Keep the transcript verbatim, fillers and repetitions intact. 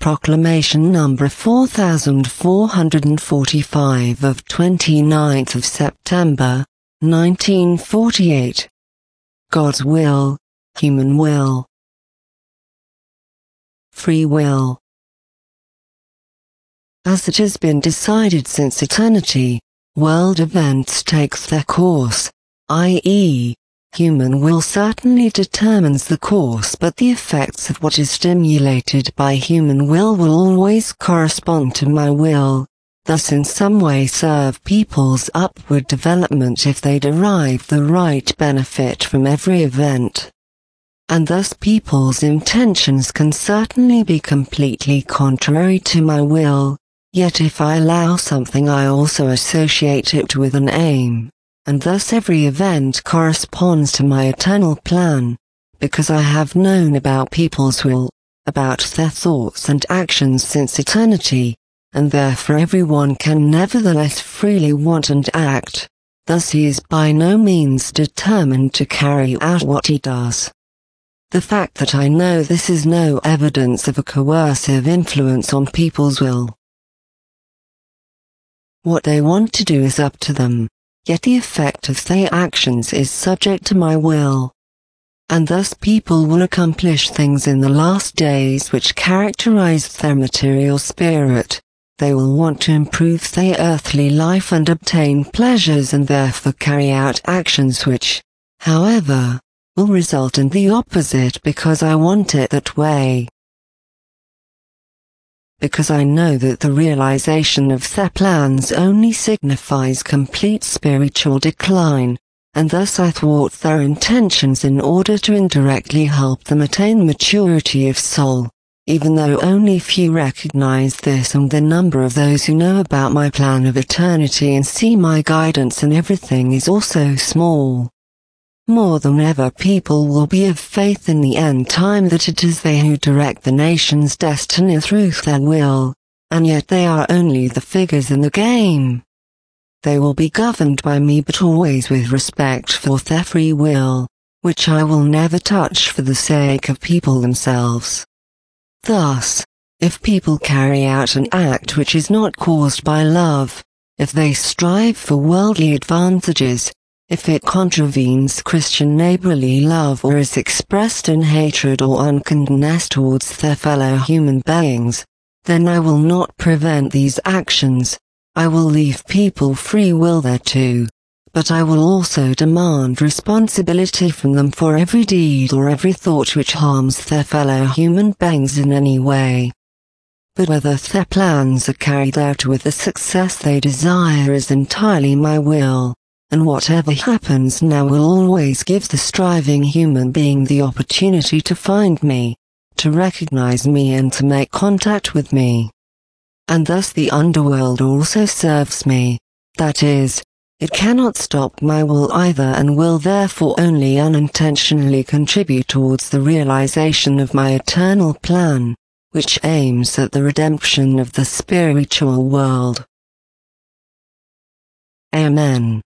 Proclamation number four thousand four hundred forty-five of twenty-ninth of September, nineteen forty-eight. God's will, human will. Free will. As it has been decided since eternity, world events take their course, that is, human will certainly determines the course, but the effects of what is stimulated by human will will always correspond to my will, thus in some way serve people's upward development if they derive the right benefit from every event. And thus people's intentions can certainly be completely contrary to my will, yet if I allow something I also associate it with an aim. And thus every event corresponds to my eternal plan, because I have known about people's will, about their thoughts and actions since eternity, and therefore everyone can nevertheless freely want and act, thus he is by no means determined to carry out what he does. The fact that I know this is no evidence of a coercive influence on people's will. What they want to do is up to them. Yet the effect of their actions is subject to my will. And thus people will accomplish things in the last days which characterize their material spirit. They will want to improve their earthly life and obtain pleasures and therefore carry out actions which, however, will result in the opposite because I want it that way. Because I know that the realization of their plans only signifies complete spiritual decline, and thus I thwart their intentions in order to indirectly help them attain maturity of soul, even though only few recognize this, and the number of those who know about my plan of eternity and see my guidance in everything is also small. More than ever people will be of faith in the end time that it is they who direct the nation's destiny through their will, and yet they are only the figures in the game. They will be governed by me but always with respect for their free will, which I will never touch for the sake of people themselves. Thus, if people carry out an act which is not caused by love, if they strive for worldly advantages, if it contravenes Christian neighborly love or is expressed in hatred or unkindness towards their fellow human beings, then I will not prevent these actions, I will leave people free will thereto, but I will also demand responsibility from them for every deed or every thought which harms their fellow human beings in any way. But whether their plans are carried out with the success they desire is entirely my will. And whatever happens now will always give the striving human being the opportunity to find me, to recognize me and to make contact with me. And thus the underworld also serves me, that is, it cannot stop my will either and will therefore only unintentionally contribute towards the realization of my eternal plan, which aims at the redemption of the spiritual world. Amen.